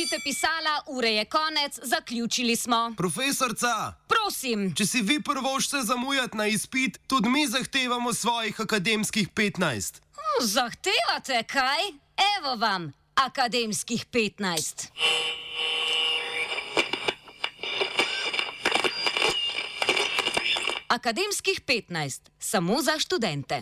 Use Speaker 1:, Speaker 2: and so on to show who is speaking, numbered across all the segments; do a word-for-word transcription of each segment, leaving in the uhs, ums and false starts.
Speaker 1: Položite pisala, ure je konec, zaključili smo.
Speaker 2: Profesorca!
Speaker 1: Prosim.
Speaker 2: Če si vi prvošče zamujati na izpit, tudi mi zahtevamo svojih akademskih petnajst.
Speaker 1: Hm, zahtevate kaj? Evo vam, akademskih petnajst. Akademskih petnajst, samo za študente.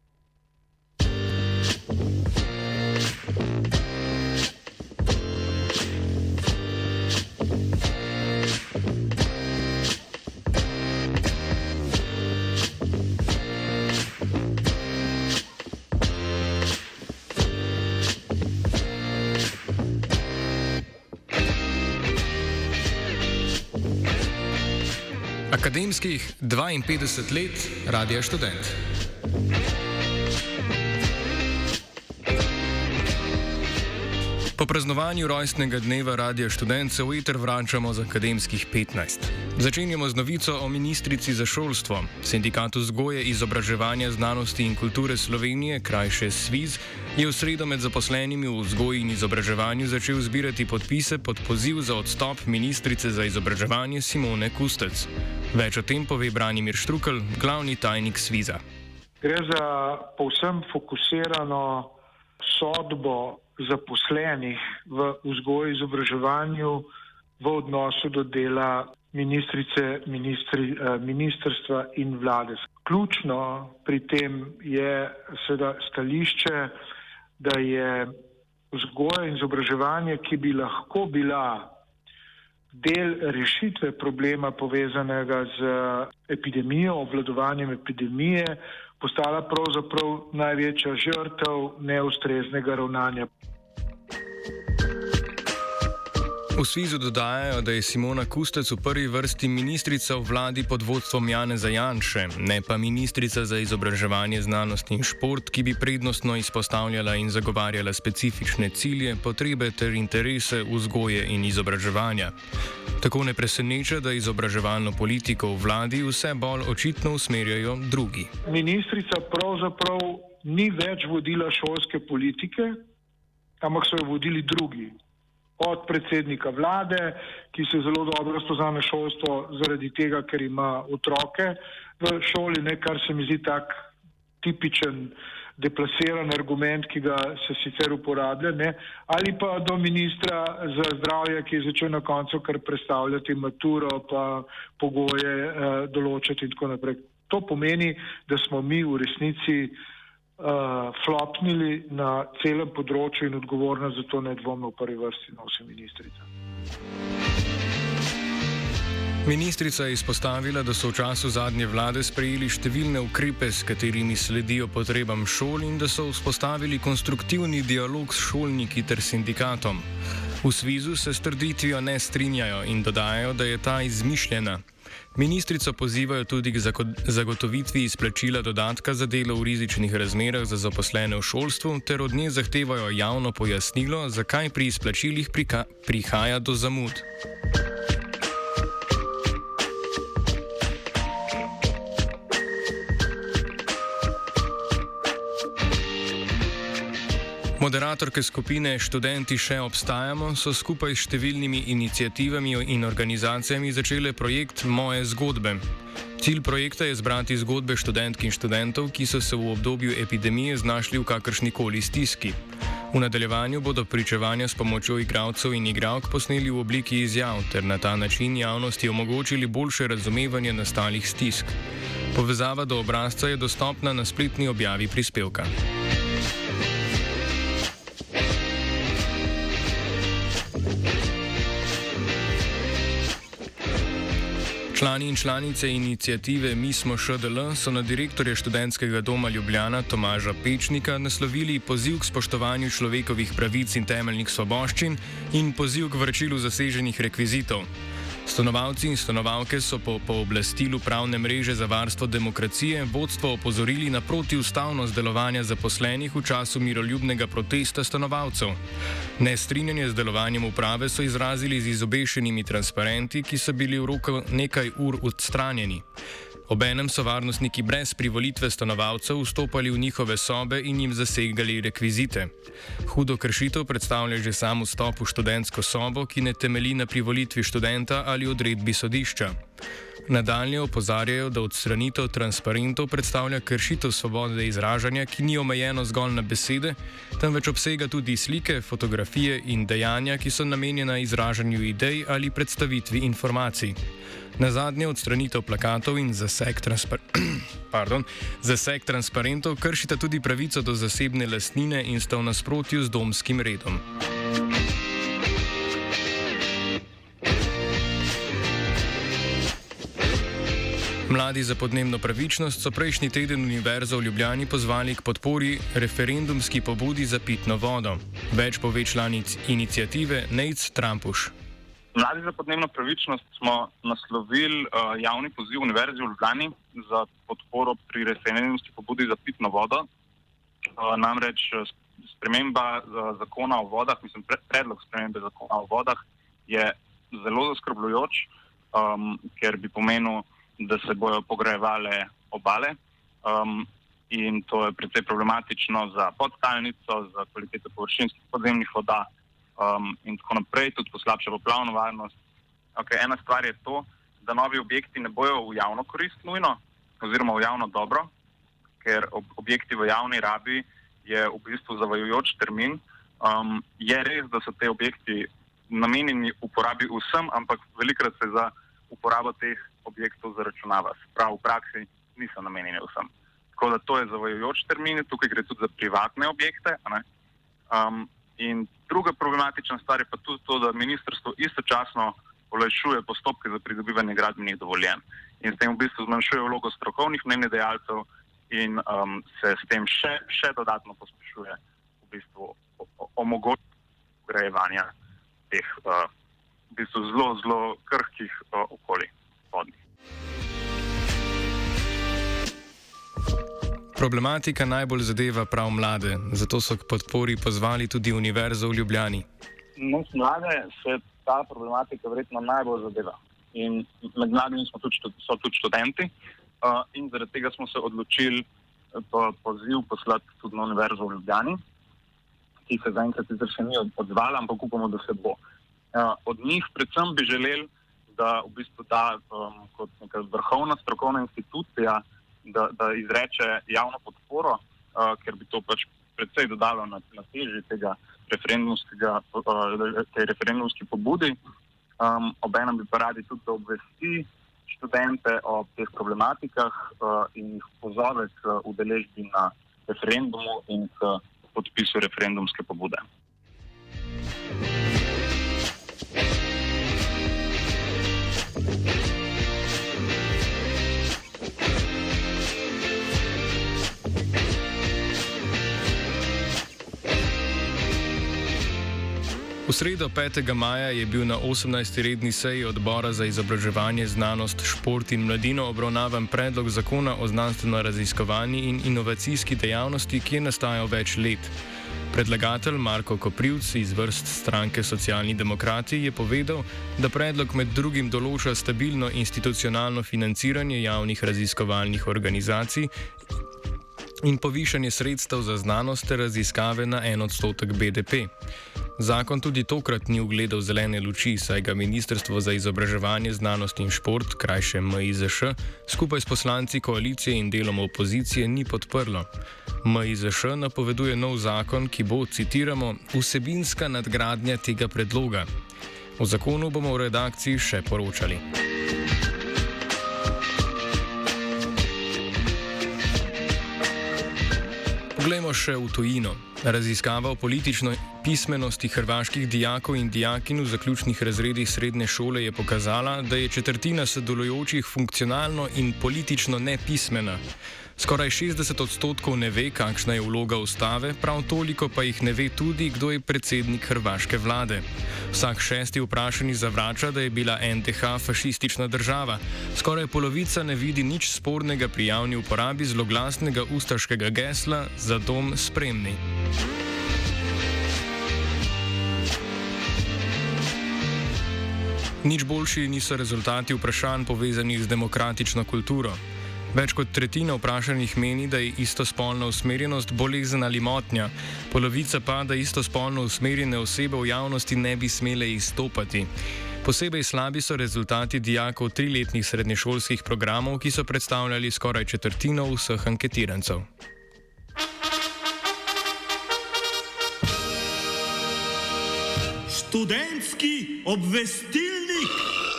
Speaker 3: Akademskih dvainpetdeset let, Radio Študent. Po praznovanju rojstnega dneva Radia Študent se v eter vračamo z akademskih petnajst. Začenjamo z novico o ministrici za šolstvo. Sindikat vzgoje, izobraževanja, znanosti in kulture Slovenije, krajše SVIZ, je v sredo med zaposlenimi v vzgoji in izobraževanju začel zbirati podpise pod poziv za odstop ministrice za izobraževanje Simone Kustec. Več o tem pove Branimir Štrukelj, glavni tajnik SVIZ-a.
Speaker 4: Gre za povsem fokusirano sodbo zaposlenih v vzgoji in izobraževanju v odnosu do dela ministrice, ministri, ministrstva in vlade. Ključno pri tem je seveda stališče, da je vzgoja in izobraževanje, ki bi lahko bila del rešitve problema povezanega z epidemijo, obvladovanjem epidemije, postala pravzaprav največja žrtev neustreznega ravnanja.
Speaker 3: V SVIZ-u dodajajo, da je Simona Kustec v prvi vrsti ministrica v vladi pod vodstvom Janeza Janše, ne pa ministrica za izobraževanje, znanost in šport, ki bi prednostno izpostavljala in zagovarjala specifične cilje, potrebe ter interese vzgoje in izobraževanja. Tako ne preseneča, da izobraževalno politiko v vladi vse bolj očitno usmerjajo drugi.
Speaker 4: Ministrica pravzaprav ni več vodila šolske politike, ampak so jo vodili drugi. Od predsednika vlade, ki se zelo dobro spozna na šolstvo zaradi tega, ker ima otroke v šoli, ne, kar se mi zdi tak tipičen deplasiran argument, ki ga se sicer uporablja, ne, ali pa do ministra za zdravje, ki je začel na koncu kar predstavljati maturo, pa pogoje eh, določati in tako naprej. To pomeni, da smo mi v resnici Uh, flopnili na celem področju in odgovorna za to nedvomno v prvi vrsti nosi ministrica.
Speaker 3: Ministrica je izpostavila, da so v času zadnje vlade sprejeli številne ukrepe, s katerimi sledijo potrebam šol in da so vzpostavili konstruktivni dialog s šolniki ter sindikatom. V SVIZ-u se s trditvijo ne strinjajo in dodajajo, da je ta izmišljena. Ministrico pozivajo tudi k zagotovitvi izplačila dodatka za delo v rizičnih razmerah za zaposlene v šolstvu ter od nje zahtevajo javno pojasnilo, zakaj pri izplačilih prihaja do zamud. Moderatorke skupine Študenti še obstajamo so skupaj s številnimi iniciativami in organizacijami začele projekt Moje zgodbe. Cilj projekta je zbrati zgodbe študentk in študentov, ki so se v obdobju epidemije znašli v kakršnikoli stiski. V nadaljevanju bodo pričevanja s pomočjo igralcev in igralk posneli v obliki izjav ter na ta način javnosti omogočili boljše razumevanje nastalih stisk. Povezava do obrazca je dostopna na spletni objavi prispevka. Člani in članice iniciative Mi smo Š D L so na direktorja študentskega doma Ljubljana Tomaža Pečnika naslovili poziv k spoštovanju človekovih pravic in temeljnih svoboščin in poziv k vračilu zaseženih rekvizitov. Stanovalci in stanovalke so po pooblastilu pravne mreže za varstvo demokracije vodstvo opozorili na protiustavnost delovanja zaposlenih v času miroljubnega protesta stanovalcev. Nestrinjanje z delovanjem uprave so izrazili z izobešenimi transparenti, ki so bili v roku nekaj ur odstranjeni. Obenem so varnostniki brez privolitve stanovalcev vstopali v njihove sobe in jim zasegali rekvizite. Hudo kršitev predstavlja že sam vstop v študentsko sobo, ki ne temelji na privolitvi študenta ali odredbi sodišča. Nadalje opozarjajo, da odstranitev transparentov predstavlja kršitev svobode izražanja, ki ni omejeno zgolj na besede, temveč obsega tudi slike, fotografije in dejanja, ki so namenjena izražanju idej ali predstavitvi informacij. Nazadnje odstranitev plakatov in zaseg, transpar Pardon, zaseg transparentov kršita tudi pravico do zasebne lastnine in sta v nasprotju z domskim redom. Mladi za podnebno pravičnost so prejšnji teden Univerzo v Ljubljani pozvali k podpori referendumski pobudi za pitno vodo. Več pove članic iniciative Nejc Trampuš.
Speaker 5: Mladi za podnebno pravičnost smo naslovili uh, javni poziv Univerzi v Ljubljani za podporo pri referendumski pobudi za pitno vodo. Uh, namreč sprememba uh, zakona o vodah, mislim pre, predlog spremembe zakona o vodah je zelo zaskrbljujoč, um, ker bi pomenil, da se bojo pograjevale obale um, in to je precej problematično za podtalnico, za kvaliteto površinskih podzemnih voda um, in tako naprej, tudi poslabša poplavno varnost. Okay, ena stvar je to, da novi objekti ne bojo v javno korist nujno, oziroma v javno dobro, ker ob, objekti v javni rabi je v bistvu zavajajoč termin. Um, je res, da so te objekti namenjeni uporabi vsem, ampak velikrat se za uporabo teh objektov zaračunava. Prav v praksi niso namenjeni vsem. Tako da to je zavajajoč termin, tukaj gre tudi za privatne objekte. Um, in druga problematična stvar je pa tudi to, da ministrstvo istočasno olajšuje postopke za pridobivanje gradbenih dovoljenj in s tem v bistvu zmanjšuje vlogo strokovnih mnenjedajalcev in um, se s tem še, še dodatno pospešuje v bistvu omogočanje grajevanja teh uh, v bistvu zelo, zelo krhkih uh, okolij vodnih.
Speaker 3: Problematika najbolj zadeva prav mlade, zato so k podpori pozvali tudi Univerzo v Ljubljani.
Speaker 5: Nas mlade se ta problematika verjetno najbolj zadeva. In med mladimi smo tudi, so tudi študenti uh, in zaradi tega smo se odločili po, poziv poslati tudi na Univerzo v Ljubljani, ki se zaenkrat sicer še ni odzvala, ampak upamo, da se bo. Uh, od njih predvsem bi želeli, da v bistvu da um, kot neka vrhovna strokovna institucija, da, da izreče javno podporo, uh, ker bi to pač predvsej dodalo na, na teži tega referendumskega, uh, tej referendumski pobudi. Um, obenem bi pa radi tudi, da obvesti študente o teh problematikah uh, in jih pozove k udeležbi na referendumu in k podpisu referendumske pobude.
Speaker 3: V sredo petega maja je bil na osemnajsti redni seji Odbora za izobraževanje, znanost, šport in mladino obravnavan predlog zakona o znanstveno-raziskovalni in inovacijski dejavnosti, ki je nastajal več let. Predlagatelj Marko Koprivc iz vrst stranke Socialni demokrati je povedal, da predlog med drugim določa stabilno institucionalno financiranje javnih raziskovalnih organizacij in povišanje sredstev za znanost ter raziskave na en odstotek B D P. Zakon tudi tokrat ni ugledal zelene luči, saj ga Ministrstvo za izobraževanje, znanost in šport, krajše M I Z Š, skupaj s poslanci koalicije in delom opozicije ni podprlo. M I Z Š napoveduje nov zakon, ki bo, citiramo, vsebinska nadgradnja tega predloga. O zakonu bomo v redakciji še poročali. Poglejmo še v tujino. Raziskava o politični pismenosti hrvaških dijakov in dijakinj v zaključnih razredih srednje šole je pokazala, da je četrtina sodelujočih funkcionalno in politično nepismena. Skoraj šestdeset odstotkov ne ve, kakšna je vloga ustave, prav toliko pa jih ne ve tudi, kdo je predsednik hrvaške vlade. Vsak šesti vprašani zavrača, da je bila N D H fašistična država. Skoraj polovica ne vidi nič spornega pri javni uporabi zloglasnega ustaškega gesla Za dom spremni. Nič boljši niso rezultati vprašanj povezanih z demokratično kulturo. Več kot tretjina vprašanih meni, da je istospolna usmerjenost bolezen ali motnja, polovica pa, da istospolno usmerjene osebe v javnosti ne bi smele izstopati. Posebej slabi so rezultati dijakov triletnih srednješolskih programov, ki so predstavljali skoraj četrtino vseh anketirancev.
Speaker 6: Študentski obvestilnik.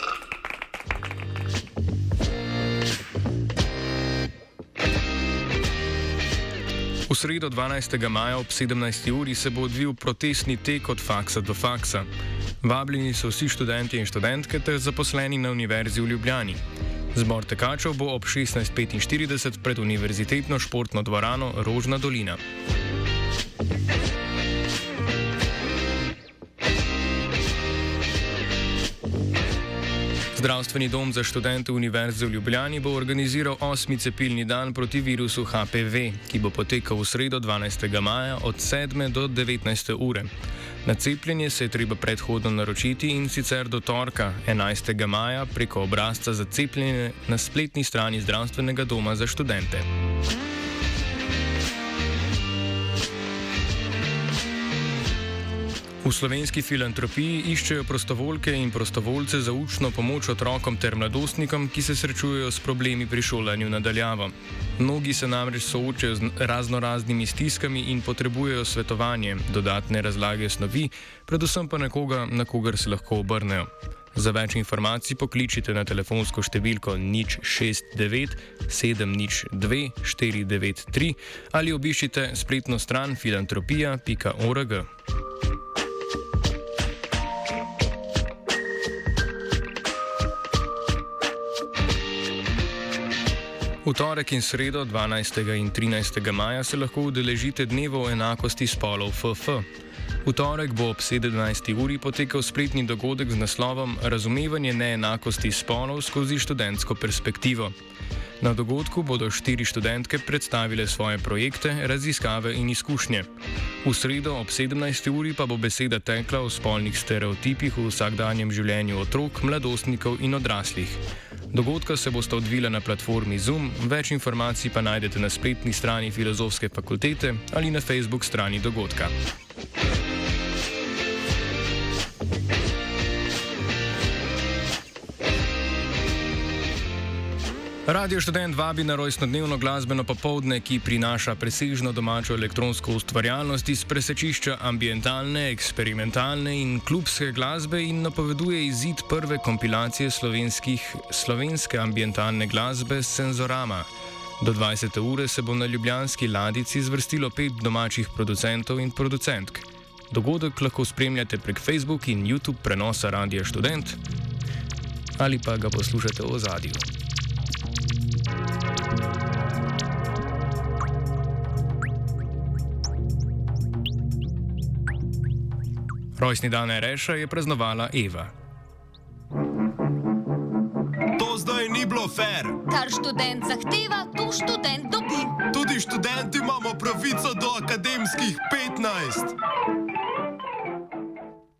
Speaker 3: V sredo dvanajstega maja ob sedemnajsti uri se bo odvil protestni tek od faksa do faksa. Vabljeni so vsi študenti in študentke ter zaposleni na Univerzi v Ljubljani. Zbor tekačev bo ob šestnajst petinštirideset pred Univerzitetno športno dvorano Rožna dolina. Zdravstveni dom za študente Univerze v Ljubljani bo organiziral osmi cepilni dan proti virusu H P V, ki bo potekal v sredo dvanajstega maja od sedme do devetnajste ure. Na cepljenje se je treba predhodno naročiti in sicer do torka enajstega maja preko obrazca za cepljenje na spletni strani Zdravstvenega doma za študente. V Slovenski filantropiji iščejo prostovoljke in prostovoljce za učno pomoč otrokom ter mladostnikom, ki se srečujejo s problemi pri šolanju nadaljavo. Mnogi se namreč soočajo z raznoraznimi stiskami in potrebujejo svetovanje, dodatne razlage snovi, predvsem pa nekoga, na kogar se lahko obrnejo. Za več informacij pokličite na telefonsko številko nič šest devet sedem nič dve štiri devet tri ali obiščite spletno stran filantropija pika org. V torek in sredo dvanajstega in trinajstega maja se lahko udeležite dnevov enakosti spolov F F. V torek bo ob sedemnajsti uri potekal spletni dogodek z naslovom Razumevanje neenakosti spolov skozi študentsko perspektivo. Na dogodku bodo štiri študentke predstavile svoje projekte, raziskave in izkušnje. V sredo ob sedemnajsti uri pa bo beseda tekla o spolnih stereotipih v vsakdanjem življenju otrok, mladostnikov in odraslih. Dogodka se bosta odvila na platformi Zoom, več informacij pa najdete na spletni strani Filozofske fakultete ali na Facebook strani dogodka. Radio Študent vabi na rojstnodnevno glasbeno popoldne, ki prinaša presežno domačo elektronsko ustvarjalnost iz presečišča ambientalne, eksperimentalne in klubske glasbe in napoveduje izid prve kompilacije slovenske ambientalne glasbe Senzorama. Do dvajsete ure se bo na ljubljanski Ladici zvrstilo pet domačih producentov in producentk. Dogodek lahko spremljate prek Facebook in YouTube prenosa Radia Študent ali pa ga poslušate v ozadju. Rojstni dan Ereša je praznovala Eva.
Speaker 2: To zdaj ni bilo fair.
Speaker 1: Kar študent zahteva, to študent dobi.
Speaker 2: Tudi študenti imamo pravico do akademskih petnajst.